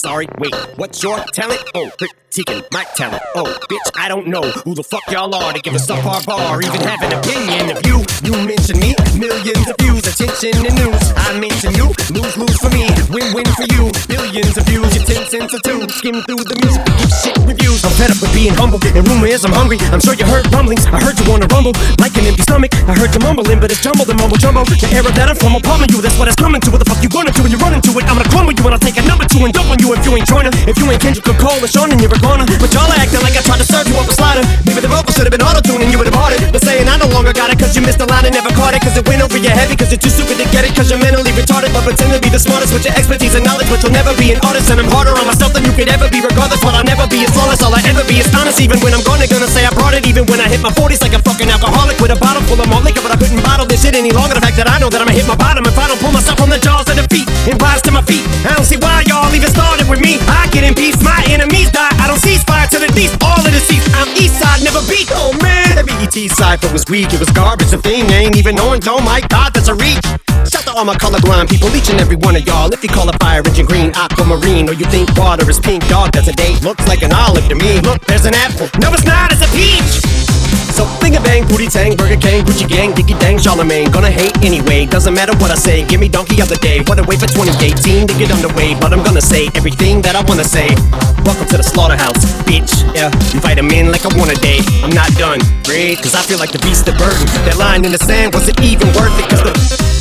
Sorry, wait, what's your talent? Oh, critiquing my talent. Oh, bitch, I don't know who the fuck y'all are to give a subpar bar or even have an opinion of you. You mention me, millions of views, attention and news. I mention you, lose for me, win for you. Billions of views, your 10 cents or two. Skim through the music, give shit reviews. I'm fed up with being humble, and rumor is I'm hungry. I'm sure you heard rumblings, I heard you wanna rumble. Like an empty stomach, I heard you mumbling, but it's jumbled and mumble jumbo. The era that I'm from will palm you, that's what it's coming to. What the fuck you gonna do when you run into it? I'm gonna crumble you and I'll take a number 2 and dump on you if you ain't joiner. If you ain't Kendrick Cole or Sean, then you're a goner. But y'all acting like I tried to serve you up a slider. Maybe the vocal should've been auto-tuned and you would've bought it. But saying I no longer got it cause you missed the line and never caught it. Cause it went over your head because you're too stupid to get it. Cause you're mentally retarded but pretend to be the smartest with your expertise and knowledge. But you'll never be an artist and I'm harder on myself than you could ever be. Regardless, what I'll never be is flawless. All I ever be is honest. Even when I'm gonna say I brought it. Even when I hit my 40s like a fucking alcoholic with a bottle full of malt liquor. But I couldn't bottle this shit any longer. The fact that I know that I'ma hit my bottom if I don't pull myself from the jaws of defeat and rise to my feet. I don't see why y'all even started with me. I get in peace, my enemies die. I don't cease fire till at least all of the seats. I'm east side, never beat. Oh man, that BET cypher was weak, it was garbage. The theme ain't even orange, oh my god, that's a reach. Shout to all my colorblind people, each and every one of y'all. If you call a fire engine green, aquamarine, or you think water is pink, dog, that's a date. Looks like an olive to me. Look, there's an apple. No, it's not, it's a peach. So finger bang, booty tang, Burger King, Gucci gang, Dickie dang, Charlemagne. Gonna hate anyway, doesn't matter what I say. Give me donkey of the day, what a way for 2018 to get underway. But I'm gonna say everything that I wanna say. Welcome to the slaughterhouse, bitch. Yeah, invite him in like I want a day. I'm not done, great, cause I feel like the beast of burden. That line in the sand wasn't even worth it, cause the